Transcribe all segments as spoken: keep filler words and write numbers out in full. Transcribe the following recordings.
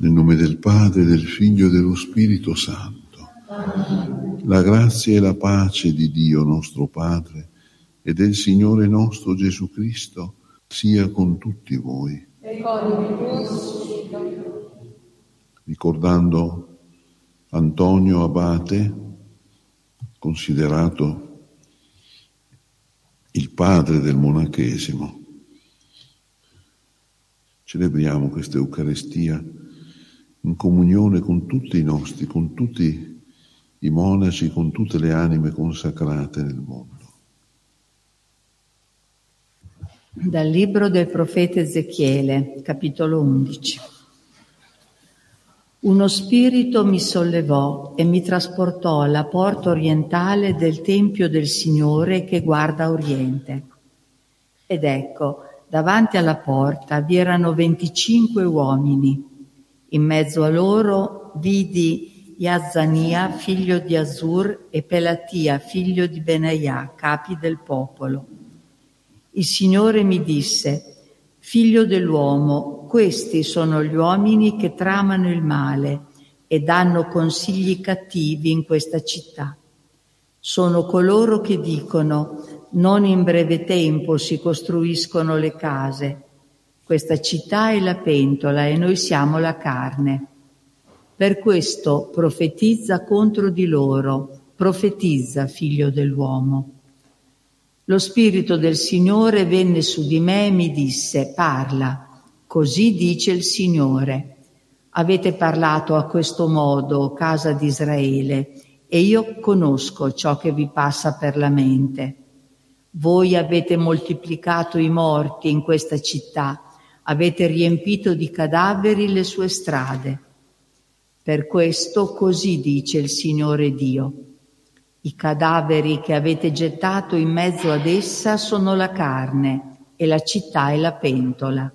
Nel nome del Padre, del Figlio e dello Spirito Santo. La grazia e la pace di Dio nostro Padre e del Signore nostro Gesù Cristo sia con tutti voi. E con il tuo spirito. Ricordando Antonio Abate, considerato il padre del monachesimo, celebriamo questa Eucaristia in comunione con tutti i nostri, con tutti i monaci, con tutte le anime consacrate nel mondo. Dal libro del profeta Ezechiele, capitolo undici. Uno spirito mi sollevò e mi trasportò alla porta orientale del Tempio del Signore che guarda a oriente. Ed ecco, davanti alla porta vi erano venticinque uomini. In mezzo a loro vidi Yaazania, figlio di Azur, e Pelatia, figlio di Benaiah, capi del popolo. Il Signore mi disse: figlio dell'uomo, questi sono gli uomini che tramano il male e danno consigli cattivi in questa città. Sono coloro che dicono: non in breve tempo si costruiscono le case. Questa città è la pentola e noi siamo la carne. Per questo profetizza contro di loro, profetizza, figlio dell'uomo. Lo Spirito del Signore venne su di me e mi disse: parla, così dice il Signore. Avete parlato a questo modo, casa di Israele, e io conosco ciò che vi passa per la mente. Voi avete moltiplicato i morti in questa città, avete riempito di cadaveri le sue strade. Per questo così dice il Signore Dio: i cadaveri che avete gettato in mezzo ad essa sono la carne e la città è la pentola.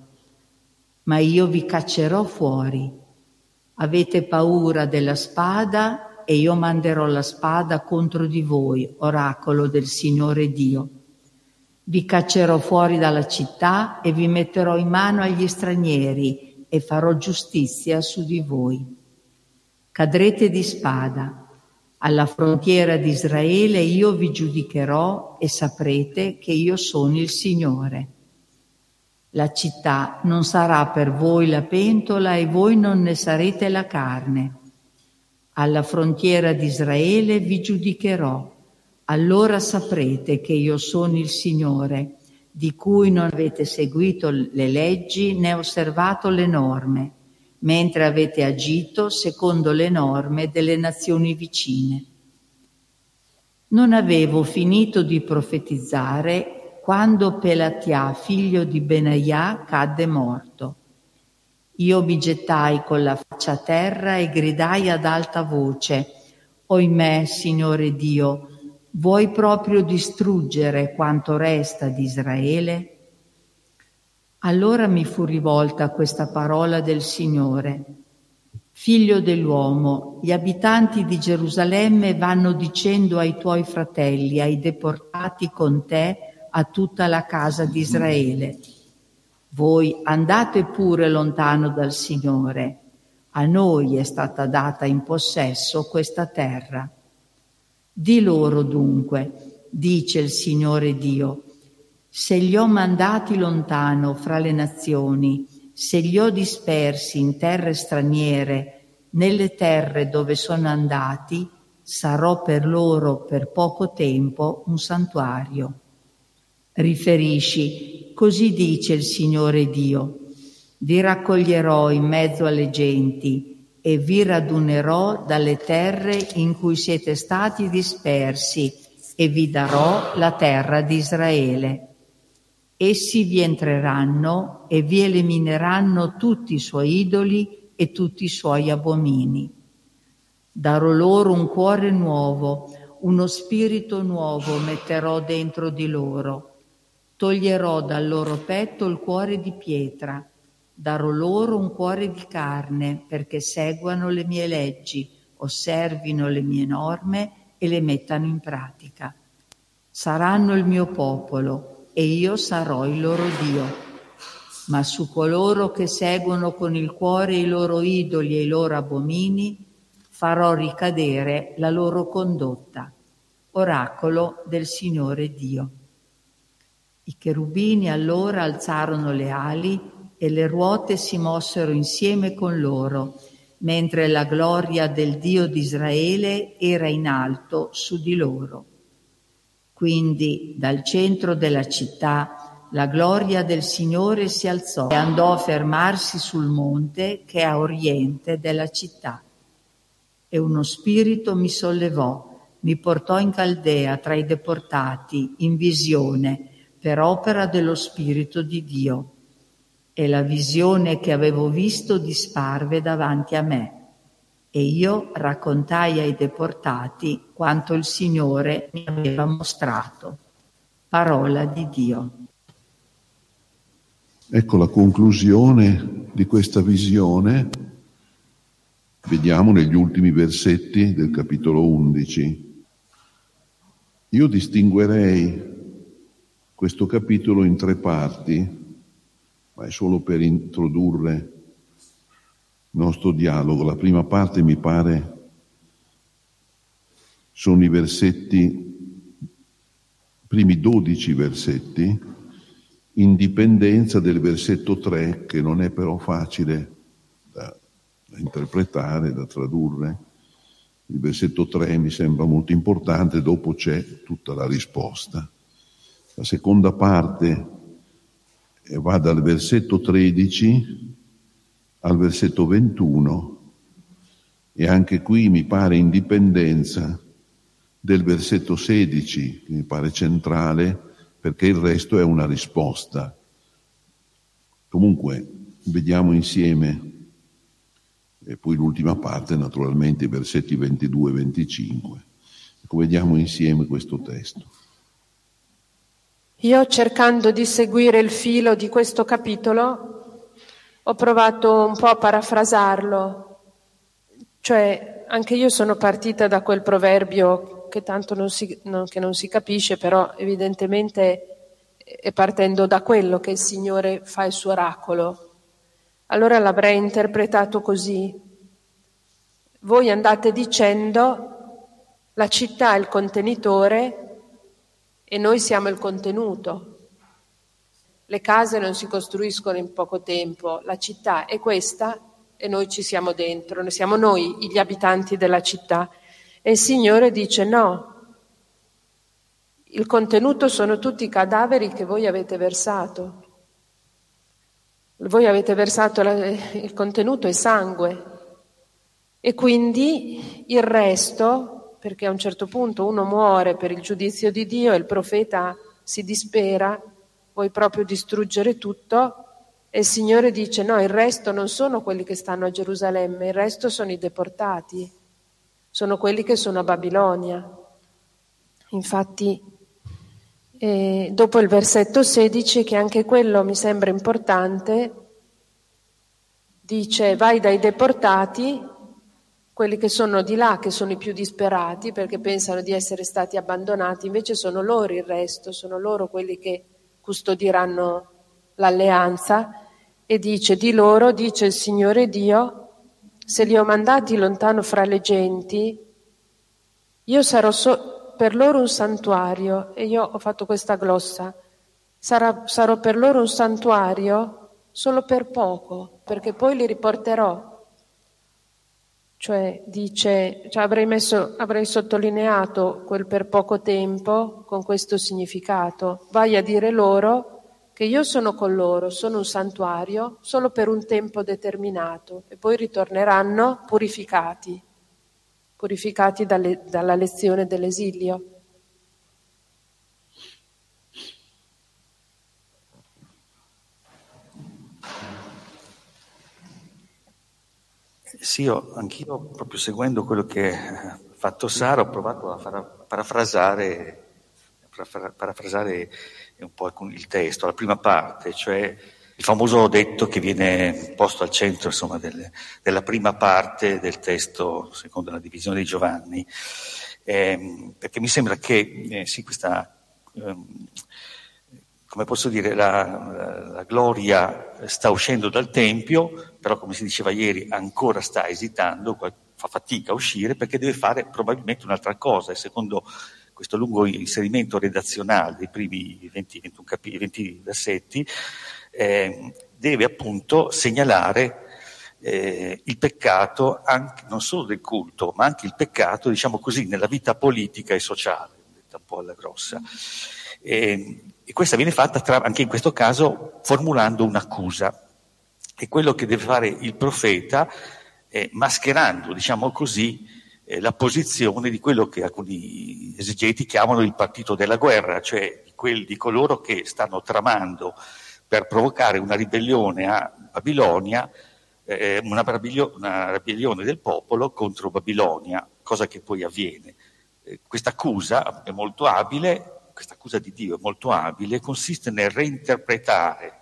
Ma io vi caccerò fuori. Avete paura della spada e io manderò la spada contro di voi, oracolo del Signore Dio. Vi caccerò fuori dalla città e vi metterò in mano agli stranieri e farò giustizia su di voi. Cadrete di spada. Alla frontiera di Israele io vi giudicherò e saprete che io sono il Signore. La città non sarà per voi la pentola e voi non ne sarete la carne. Alla frontiera di Israele vi giudicherò. Allora saprete che io sono il Signore, di cui non avete seguito le leggi né osservato le norme, mentre avete agito secondo le norme delle nazioni vicine. Non avevo finito di profetizzare quando Pelatia, figlio di Benaiah, cadde morto. Io mi gettai con la faccia a terra e gridai ad alta voce: oimè, Signore Dio, vuoi proprio distruggere quanto resta di Israele? Allora mi fu rivolta questa parola del Signore: figlio dell'uomo, gli abitanti di Gerusalemme vanno dicendo ai tuoi fratelli, ai deportati con te, a tutta la casa di Israele: voi andate pure lontano dal Signore, a noi è stata data in possesso questa terra. Di loro dunque, dice il Signore Dio: se li ho mandati lontano fra le nazioni, se li ho dispersi in terre straniere, nelle terre dove sono andati, sarò per loro per poco tempo un santuario. Riferisci: così dice il Signore Dio: vi raccoglierò in mezzo alle genti e vi radunerò dalle terre in cui siete stati dispersi e vi darò la terra di Israele. Essi vi entreranno e vi elimineranno tutti i suoi idoli e tutti i suoi abomini. Darò loro un cuore nuovo, uno spirito nuovo metterò dentro di loro. Toglierò dal loro petto il cuore di pietra, darò loro un cuore di carne perché seguano le mie leggi, osservino le mie norme e le mettano in pratica. Saranno il mio popolo e io sarò il loro Dio. ma su coloro che seguono con il cuore i loro idoli e i loro abomini farò ricadere la loro condotta. Oracolo del Signore Dio. I cherubini allora alzarono le ali e le ruote si mossero insieme con loro, mentre la gloria del Dio di Israele era in alto su di loro. Quindi dal centro della città la gloria del Signore si alzò e andò a fermarsi sul monte che è a oriente della città. E uno spirito mi sollevò, mi portò in Caldea tra i deportati, in visione, per opera dello Spirito di Dio. E la visione che avevo visto disparve davanti a me. E io raccontai ai deportati quanto il Signore mi aveva mostrato. Parola di Dio. Ecco la conclusione di questa visione. Vediamo negli ultimi versetti del capitolo undici. Io distinguerei questo capitolo in tre parti, ma è solo per introdurre il nostro dialogo. La prima parte mi pare sono i versetti, primi dodici versetti, in dipendenza del versetto tre, che non è però facile da, da interpretare, da tradurre. Il versetto tre mi sembra molto importante, dopo c'è tutta la risposta. La seconda parte va dal versetto tredici al versetto ventuno e anche qui mi pare in dipendenza del versetto sedici, che mi pare centrale, perché il resto è una risposta. Comunque vediamo insieme, e poi l'ultima parte naturalmente i versetti ventidue e venticinque. Ecco, vediamo insieme questo testo. Io, cercando di seguire il filo di questo capitolo, ho provato un po' a parafrasarlo, cioè anche io sono partita da quel proverbio che tanto non si, non, che non si capisce, però evidentemente è partendo da quello che il Signore fa il suo oracolo. Allora l'avrei interpretato così: voi andate dicendo la città è il contenitore e noi siamo il contenuto. Le case non si costruiscono in poco tempo, la città è questa e noi ci siamo dentro, noi siamo noi gli abitanti della città. E il Signore dice no, il contenuto sono tutti i cadaveri che voi avete versato. Voi avete versato, la, il contenuto è sangue. E quindi il resto, perché a un certo punto uno muore per il giudizio di Dio e il profeta si dispera, vuoi proprio distruggere tutto, e il Signore dice no, il resto non sono quelli che stanno a Gerusalemme, il resto sono i deportati, sono quelli che sono a Babilonia. Infatti eh, dopo il versetto sedici, che anche quello mi sembra importante, dice vai dai deportati, quelli che sono di là, che sono i più disperati perché pensano di essere stati abbandonati, invece sono loro il resto, sono loro quelli che custodiranno l'alleanza. E dice di loro, dice il Signore Dio, se li ho mandati lontano fra le genti, io sarò so- per loro un santuario. E io ho fatto questa glossa, Sarà, sarò per loro un santuario solo per poco, perché poi li riporterò. Cioè dice, cioè avrei messo, avrei sottolineato quel per poco tempo con questo significato. Vai a dire loro che io sono con loro, sono un santuario solo per un tempo determinato e poi ritorneranno purificati, purificati dalle, dalla lezione dell'esilio. Sì, io, anch'io, proprio seguendo quello che ha fatto Sara, ho provato a far, parafrasare, parafrasare un po' il testo, la prima parte, cioè il famoso detto che viene posto al centro, insomma, del, della prima parte del testo, secondo la divisione di Giovanni, eh, perché mi sembra che eh, sì, questa, eh, come posso dire, la, la gloria sta uscendo dal Tempio, però come si diceva ieri ancora sta esitando, fa fatica a uscire perché deve fare probabilmente un'altra cosa, e secondo questo lungo inserimento redazionale dei primi venti, ventuno capi, venti versetti, eh, deve appunto segnalare eh, il peccato anche, non solo del culto, ma anche il peccato, diciamo così, nella vita politica e sociale, detta un po' alla grossa. E, e questa viene fatta tra, anche in questo caso formulando un'accusa. E quello che deve fare il profeta, eh, mascherando, diciamo così, eh, la posizione di quello che alcuni esegeti chiamano il partito della guerra, cioè di, quelli, di coloro che stanno tramando per provocare una ribellione a Babilonia, eh, una, una ribellione del popolo contro Babilonia, cosa che poi avviene. Eh, questa accusa è molto abile, questa accusa di Dio è molto abile, consiste nel reinterpretare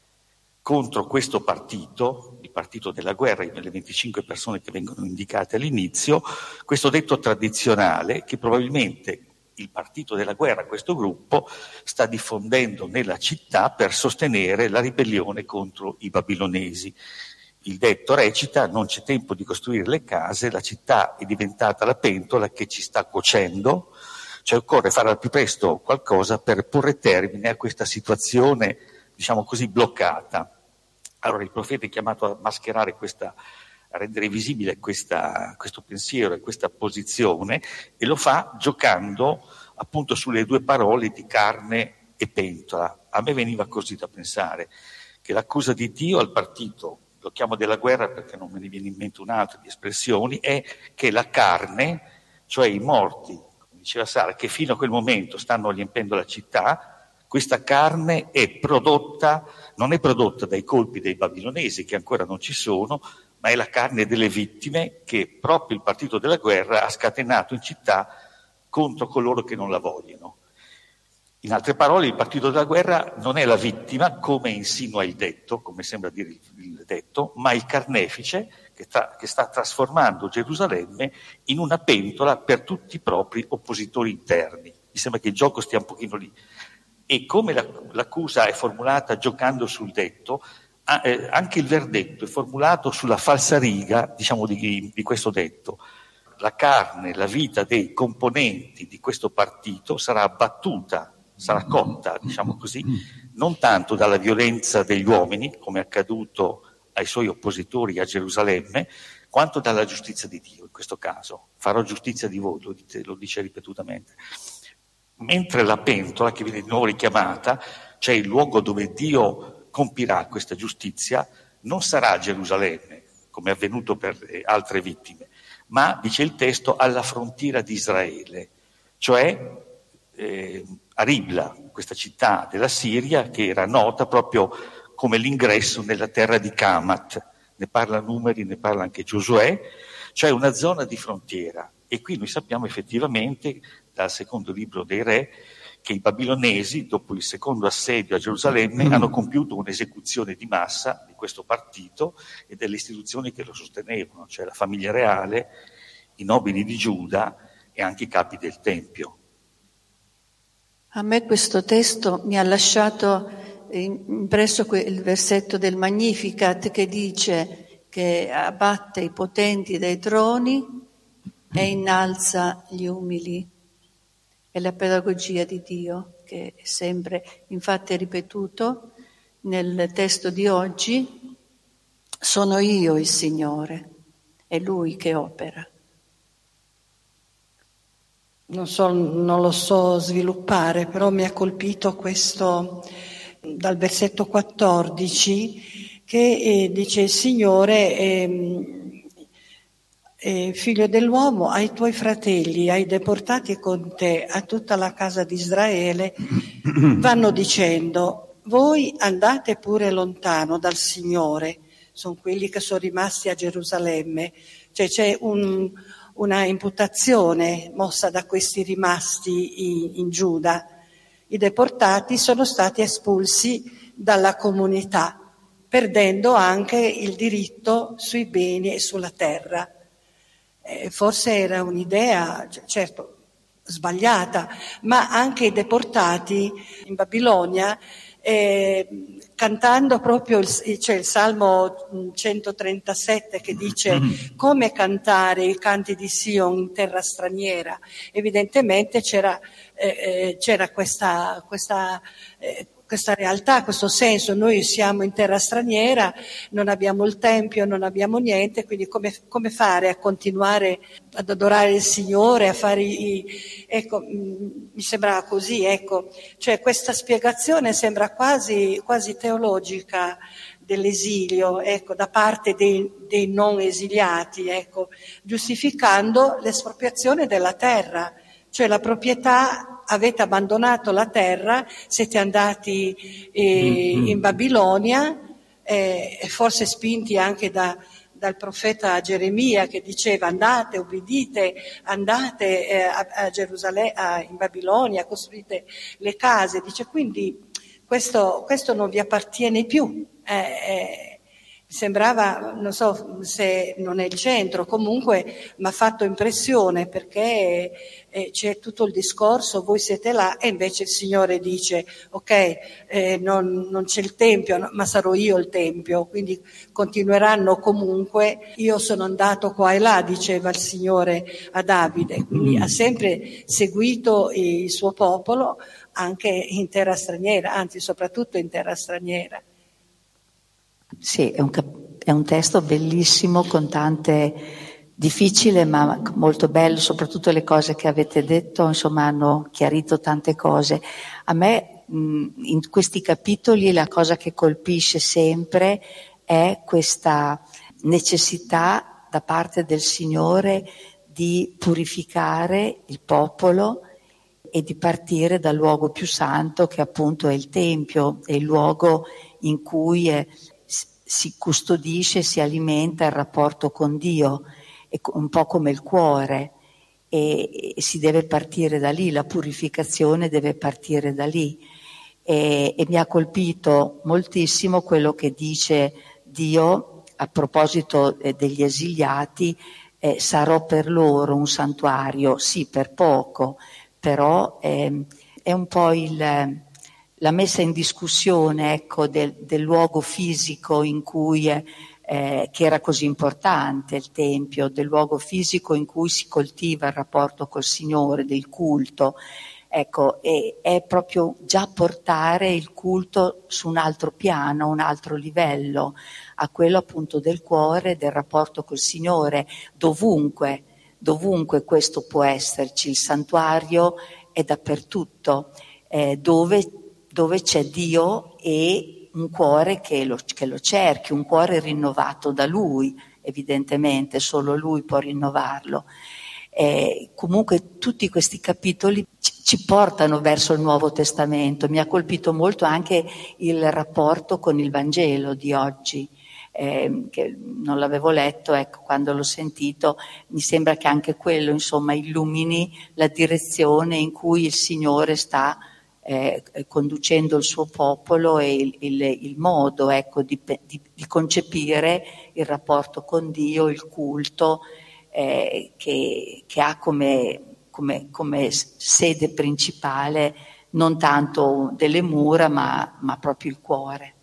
contro questo partito, il partito della guerra, le venticinque persone che vengono indicate all'inizio, questo detto tradizionale che probabilmente il partito della guerra, questo gruppo, sta diffondendo nella città per sostenere la ribellione contro i babilonesi. Il detto recita: non c'è tempo di costruire le case, la città è diventata la pentola che ci sta cuocendo, cioè occorre fare al più presto qualcosa per porre termine a questa situazione, diciamo così, bloccata. Allora il profeta è chiamato a mascherare questa, a rendere visibile questa, questo pensiero e questa posizione, e lo fa giocando appunto sulle due parole di carne e pentola. A me veniva così da pensare, che l'accusa di Dio al partito, lo chiamo della guerra perché non me ne viene in mente un'altra di espressioni, è che la carne, cioè i morti, come diceva Sara, che fino a quel momento stanno riempendo la città, questa carne è prodotta, non è prodotta dai colpi dei babilonesi che ancora non ci sono, ma è la carne delle vittime che proprio il partito della guerra ha scatenato in città contro coloro che non la vogliono. In altre parole, il partito della guerra non è la vittima, come insinua il detto, come sembra dire il detto, ma il carnefice che, tra, che sta trasformando Gerusalemme in una pentola per tutti i propri oppositori interni. Mi sembra che il gioco stia un pochino lì. E come l'accusa è formulata giocando sul detto, anche il verdetto è formulato sulla falsariga, diciamo, di, di questo detto. La carne, la vita dei componenti di questo partito sarà abbattuta, sarà cotta, diciamo così, non tanto dalla violenza degli uomini, come è accaduto ai suoi oppositori a Gerusalemme, quanto dalla giustizia di Dio in questo caso. Farò giustizia di voi, lo dice, lo dice ripetutamente. Mentre la pentola, che viene di nuovo richiamata, cioè il luogo dove Dio compirà questa giustizia, non sarà Gerusalemme, come è avvenuto per altre vittime, ma, dice il testo, alla frontiera di Israele, cioè eh, a Ribla, questa città della Siria che era nota proprio come l'ingresso nella terra di Camat. Ne parla Numeri, ne parla anche Giosuè, cioè una zona di frontiera. E qui noi sappiamo effettivamente, dal secondo libro dei Re, che i babilonesi, dopo il secondo assedio a Gerusalemme, hanno compiuto un'esecuzione di massa di questo partito e delle istituzioni che lo sostenevano, cioè la famiglia reale, i nobili di Giuda e anche i capi del Tempio. A me questo testo mi ha lasciato impresso il versetto del Magnificat che dice che abbatte i potenti dai troni e innalza gli umili. È la pedagogia di Dio che è sempre, infatti, ripetuto nel testo di oggi: sono io il Signore, è Lui che opera. Non so, non lo so sviluppare, però mi ha colpito questo dal versetto quattordici che eh, dice: il Signore eh, eh, figlio dell'uomo, ai tuoi fratelli, ai deportati con te, a tutta la casa di Israele, vanno dicendo: voi andate pure lontano dal Signore. Sono quelli che sono rimasti a Gerusalemme, cioè c'è un, una imputazione mossa da questi rimasti in, in Giuda. I deportati sono stati espulsi dalla comunità, perdendo anche il diritto sui beni e sulla terra. Eh, forse era un'idea, certo, sbagliata, ma anche i deportati in Babilonia, eh, cantando proprio il, cioè il Salmo centotrentasette che dice come cantare i canti di Sion in terra straniera. Evidentemente c'era, eh, c'era questa, questa, eh, questa realtà, questo senso. Noi siamo in terra straniera, non abbiamo il tempio, non abbiamo niente, quindi come, come fare a continuare ad adorare il Signore, a fare i, ecco, mi sembrava così, ecco, cioè questa spiegazione sembra quasi, quasi teologica dell'esilio, ecco, da parte dei, dei non esiliati, ecco, giustificando l'espropriazione della terra, cioè la proprietà, avete abbandonato la terra, siete andati eh, in Babilonia, eh, forse spinti anche da dal profeta Geremia che diceva andate, obbedite, andate eh, a, a Gerusalemme, a, in Babilonia, costruite le case, dice quindi questo, questo non vi appartiene più. Eh, eh, sembrava, non so se non è il centro, comunque mi ha fatto impressione perché eh, c'è tutto il discorso, voi siete là e invece il Signore dice ok, eh, non, non c'è il Tempio, no, ma sarò io il Tempio, quindi continueranno comunque, io sono andato qua e là, diceva il Signore a Davide, quindi ha sempre seguito il suo popolo anche in terra straniera, anzi soprattutto in terra straniera. Sì, è un, cap- è un testo bellissimo con tante, difficile ma molto bello, soprattutto le cose che avete detto, insomma hanno chiarito tante cose. A me mh, in questi capitoli la cosa che colpisce sempre è questa necessità da parte del Signore di purificare il popolo e di partire dal luogo più santo che appunto è il Tempio, è il luogo in cui è, si custodisce, si alimenta il rapporto con Dio, è un po' come il cuore, e, e si deve partire da lì, la purificazione deve partire da lì. E, e mi ha colpito moltissimo quello che dice Dio a proposito eh, degli esiliati, eh, sarò per loro un santuario, sì per poco, però eh, è un po' il... la messa in discussione, ecco, del, del luogo fisico in cui, eh, che era così importante, il Tempio, del luogo fisico in cui si coltiva il rapporto col Signore, del culto, ecco, e, è proprio già portare il culto su un altro piano, un altro livello, a quello appunto del cuore, del rapporto col Signore, dovunque, dovunque questo può esserci, il santuario è dappertutto, eh, dove dove c'è Dio e un cuore che lo, che lo cerchi, un cuore rinnovato da Lui, evidentemente, solo Lui può rinnovarlo. Eh, comunque tutti questi capitoli ci, ci portano verso il Nuovo Testamento. Mi ha colpito molto anche il rapporto con il Vangelo di oggi, eh, che non l'avevo letto, ecco, quando l'ho sentito mi sembra che anche quello, insomma, illumini la direzione in cui il Signore sta Eh, conducendo il suo popolo e il, il, il modo, ecco, di, di, di concepire il rapporto con Dio, il culto eh, che, che ha come, come, come sede principale non tanto delle mura ma, ma proprio il cuore.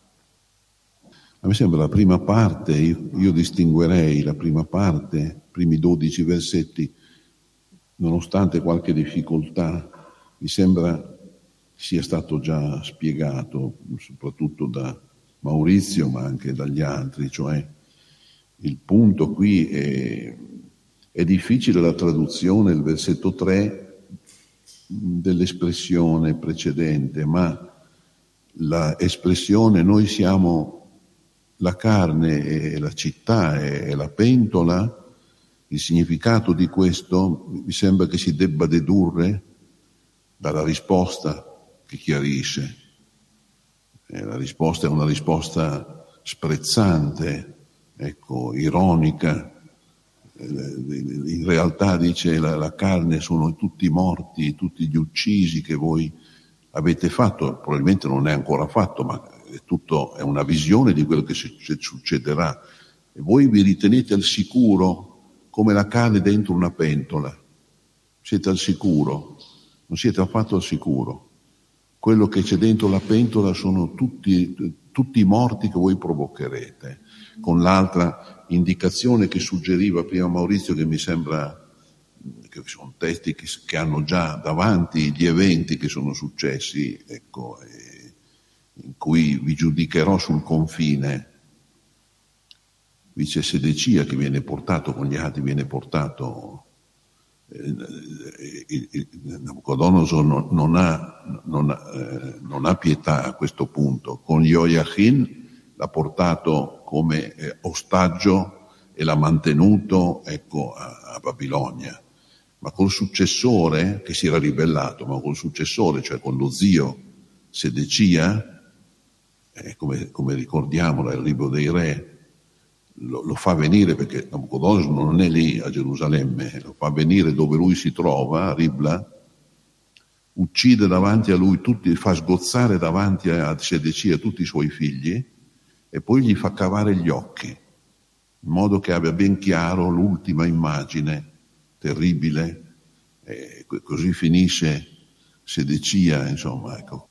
A me sembra la prima parte, io, io distinguerei la prima parte, i primi dodici versetti, nonostante qualche difficoltà, mi sembra sia stato già spiegato, soprattutto da Maurizio, ma anche dagli altri, cioè il punto qui è, è difficile la traduzione, il versetto tre dell'espressione precedente, ma l'espressione noi siamo la carne e la città e la pentola, il significato di questo mi sembra che si debba dedurre dalla risposta che chiarisce. Eh, la risposta è una risposta sprezzante, ecco, ironica. Eh, in realtà dice la, la carne sono tutti morti, tutti gli uccisi che voi avete fatto, probabilmente non è ancora fatto, ma è tutto, è una visione di quello che succederà. E voi vi ritenete al sicuro come la carne dentro una pentola. siete al sicuro, non siete affatto al sicuro. Quello che c'è dentro la pentola sono tutti, tutti i morti che voi provocherete, con l'altra indicazione che suggeriva prima Maurizio, che mi sembra che sono testi che, che hanno già davanti gli eventi che sono successi, ecco, eh, in cui vi giudicherò sul confine. Dice Sedecia che viene portato con gli altri, viene portato, eh, eh, Nabucodonosor non, non, ha, non, eh, non ha pietà a questo punto. Con Joachim l'ha portato come eh, ostaggio e l'ha mantenuto, ecco, a, a Babilonia. Ma col successore, che si era ribellato, ma col successore, cioè con lo zio Sedecia, eh, come, come ricordiamo nel libro dei re, lo, lo fa venire, perché Nabucodonosor non è lì a Gerusalemme, lo fa venire dove lui si trova, a Ribla, uccide davanti a lui tutti, fa sgozzare davanti a Sedecia tutti i suoi figli e poi gli fa cavare gli occhi, in modo che abbia ben chiaro l'ultima immagine terribile, e così finisce Sedecia, insomma, ecco.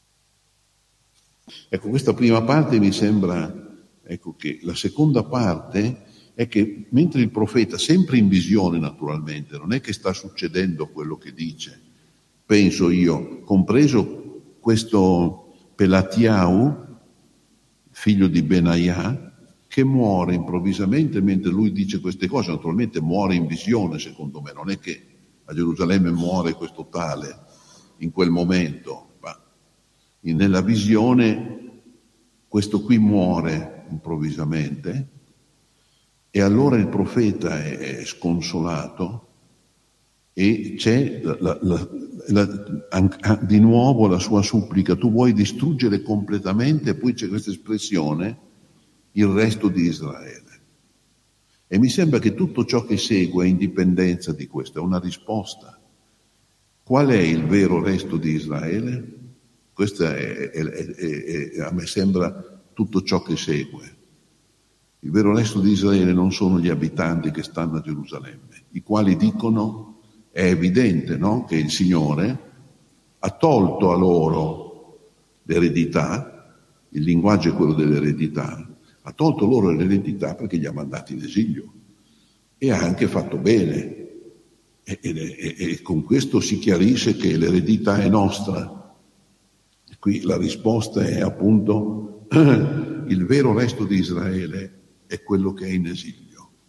Ecco, questa prima parte mi sembra, ecco, che la seconda parte è che mentre il profeta, sempre in visione naturalmente, non è che sta succedendo quello che dice, penso io, compreso questo Pelatiau, figlio di Benaiah, che muore improvvisamente mentre lui dice queste cose, naturalmente muore in visione, secondo me, non è che a Gerusalemme muore questo tale in quel momento, ma nella visione questo qui muore improvvisamente e allora il profeta è sconsolato e c'è la, la, la, la, di nuovo la sua supplica: tu vuoi distruggere completamente, e poi c'è questa espressione, il resto di Israele. E mi sembra che tutto ciò che segue, a indipendenza di questo, è una risposta. Qual è il vero resto di Israele? Questo è, è, è, è, a me sembra tutto ciò che segue. Il vero resto di Israele non sono gli abitanti che stanno a Gerusalemme, i quali dicono, è evidente, no? Che il Signore ha tolto a loro l'eredità, il linguaggio è quello dell'eredità, ha tolto loro l'eredità perché li ha mandati in esilio e ha anche fatto bene. E, e, e, e con questo si chiarisce che l'eredità è nostra. E qui la risposta è appunto il vero resto di Israele è quello che è in esilio.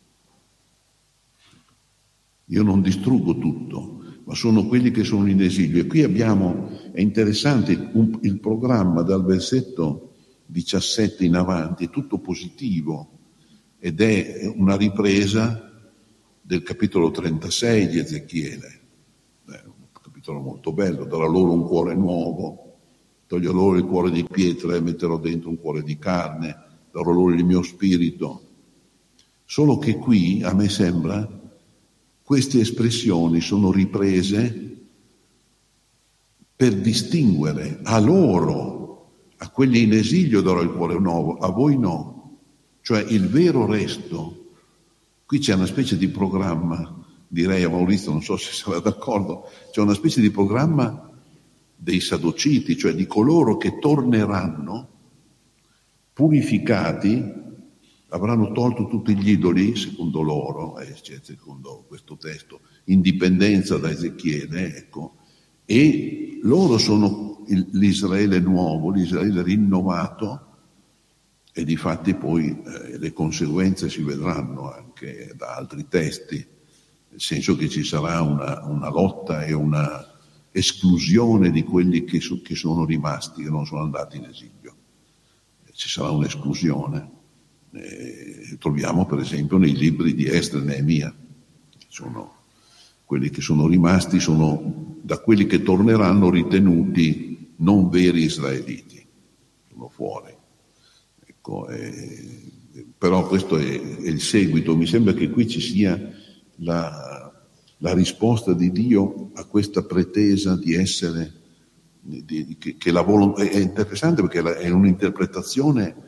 Io non distruggo tutto, ma sono quelli che sono in esilio. E qui abbiamo, è interessante, un, il programma dal versetto diciassette in avanti, è tutto positivo ed è una ripresa del capitolo trentasei di Ezechiele. È un capitolo molto bello: darò loro un cuore nuovo, toglierò loro il cuore di pietra e metterò dentro un cuore di carne, darò loro il mio spirito. Solo che qui, a me sembra, queste espressioni sono riprese per distinguere a loro, a quelli in esilio darò il cuore nuovo, a voi no. Cioè il vero resto. Qui c'è una specie di programma, direi a Maurizio, non so se sarà d'accordo, c'è una specie di programma dei sadociti, cioè di coloro che torneranno purificati, avranno tolto tutti gli idoli, secondo loro, eh, secondo questo testo, in dipendenza da Ezechiele, ecco, e loro sono il, l'Israele nuovo, l'Israele rinnovato, e difatti poi eh, le conseguenze si vedranno anche da altri testi, nel senso che ci sarà una, una lotta e una esclusione di quelli che, so, che sono rimasti, che non sono andati in esilio. Ci sarà un'esclusione. Eh, troviamo per esempio nei libri di Esdra e Neemia, sono quelli che sono rimasti, sono da quelli che torneranno ritenuti non veri israeliti, sono fuori. Ecco, eh, però questo è, è il seguito. Mi sembra che qui ci sia la, la risposta di Dio a questa pretesa di essere, di, che, che la volontà è interessante perché è un'interpretazione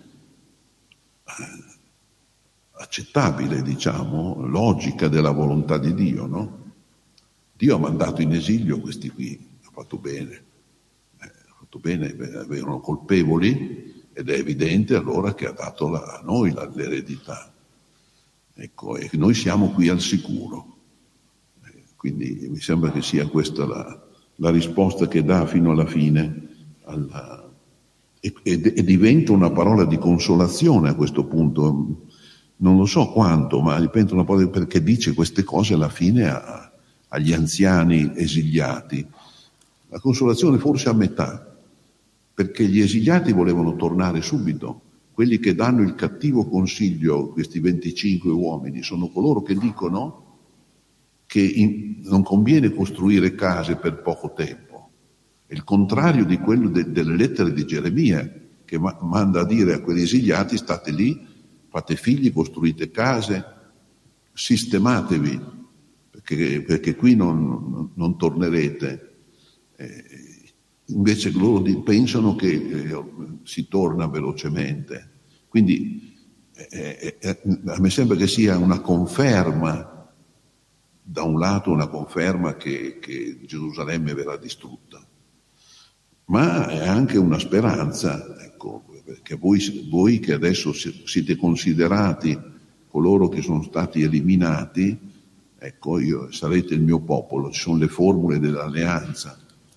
accettabile, diciamo, logica della volontà di Dio, no? Dio ha mandato in esilio questi qui, ha fatto bene, eh, ha fatto bene, erano colpevoli ed è evidente allora che ha dato la, a noi la, l'eredità. Ecco, e noi siamo qui al sicuro. Eh, quindi mi sembra che sia questa la, la risposta che dà fino alla fine alla, e, e, e diventa una parola di consolazione a questo punto. Non lo so quanto, ma diventa una parola perché dice queste cose alla fine a agli anziani esiliati. La consolazione forse a metà, perché gli esiliati volevano tornare subito. Quelli che danno il cattivo consiglio, questi venticinque uomini, sono coloro che dicono che in, non conviene costruire case per poco tempo. È il contrario di quello de, delle lettere di Geremia, che ma, manda a dire a quegli esiliati: state lì, fate figli, costruite case, sistematevi, Perché, perché qui non, non, non tornerete. Eh, invece loro di, pensano che eh, si torna velocemente. Quindi eh, eh, a me sembra che sia una conferma, da un lato una conferma che, che Gerusalemme verrà distrutta, ma è anche una speranza, ecco, perché voi, voi che adesso siete considerati coloro che sono stati eliminati, ecco, io sarete il mio popolo, ci sono le formule dell'alleanza.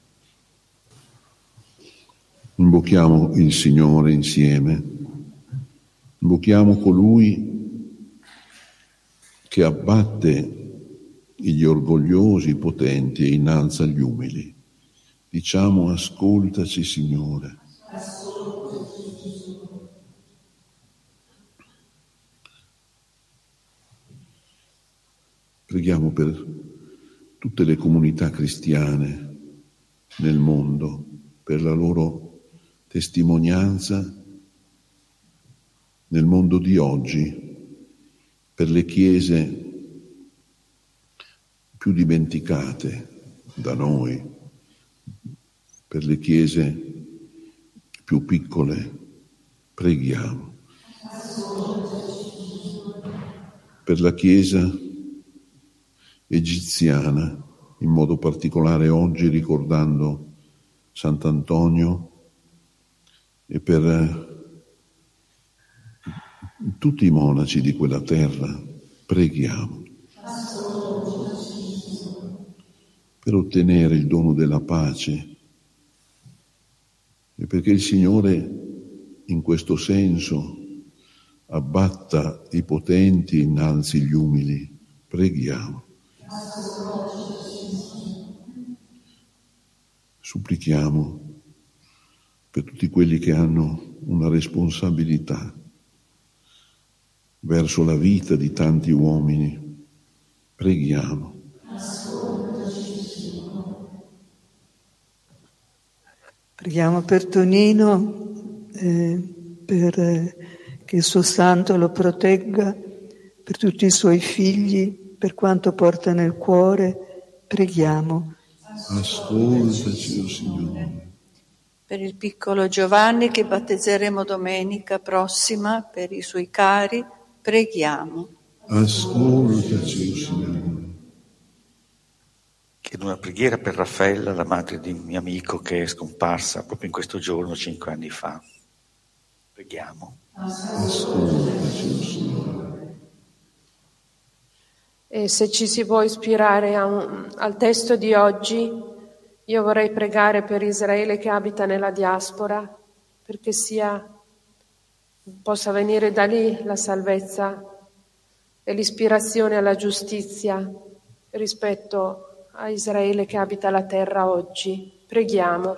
Invochiamo il Signore insieme, invochiamo colui che abbatte gli orgogliosi, i potenti e innalza gli umili. Diciamo: ascoltaci, Signore. Preghiamo per tutte le comunità cristiane nel mondo, per la loro testimonianza nel mondo di oggi, per le chiese più dimenticate da noi, per le chiese più piccole. Preghiamo. Per la Chiesa egiziana, in modo particolare oggi ricordando Sant'Antonio, e per tutti i monaci di quella terra preghiamo per ottenere il dono della pace e perché il Signore in questo senso abbatta i potenti e innalzi gli umili. Preghiamo. Supplichiamo per tutti quelli che hanno una responsabilità verso la vita di tanti uomini. Preghiamo. Preghiamo per Tonino, eh, per eh, che il suo santo lo protegga, per tutti i suoi figli, per quanto porta nel cuore. Preghiamo. Ascoltaci, oh Signore. Per il piccolo Giovanni che battezzeremo domenica prossima, per i suoi cari, preghiamo. Ascoltaci, oh Signore. Chiedo una preghiera per Raffaella, la madre di un mio amico che è scomparsa proprio in questo giorno, cinque anni fa. Preghiamo. Ascoltaci, oh Signore. E se ci si può ispirare a un, al testo di oggi, io vorrei pregare per Israele che abita nella diaspora, perché sia, possa venire da lì la salvezza e l'ispirazione alla giustizia rispetto a Israele che abita la terra oggi. Preghiamo.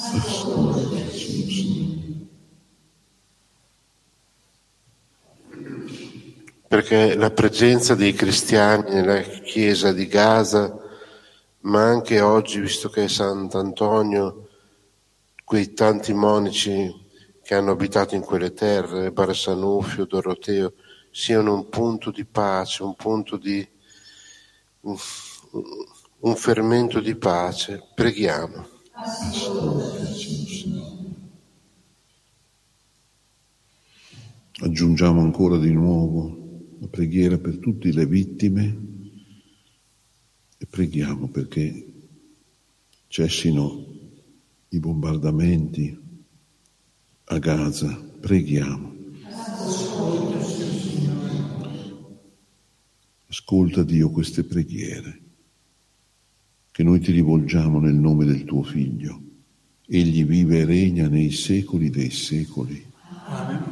Perché la presenza dei cristiani nella chiesa di Gaza, ma anche oggi, visto che è Sant'Antonio, quei tanti monaci che hanno abitato in quelle terre, Barsanufio, Doroteo, siano un punto di pace, un punto di un fermento di pace. Preghiamo. Aggiungiamo ancora di nuovo la preghiera per tutte le vittime E preghiamo perché cessino i bombardamenti a Gaza. Preghiamo. Ascolta, Dio, queste preghiere che noi ti rivolgiamo nel nome del tuo Figlio. Egli vive e regna nei secoli dei secoli. Amen.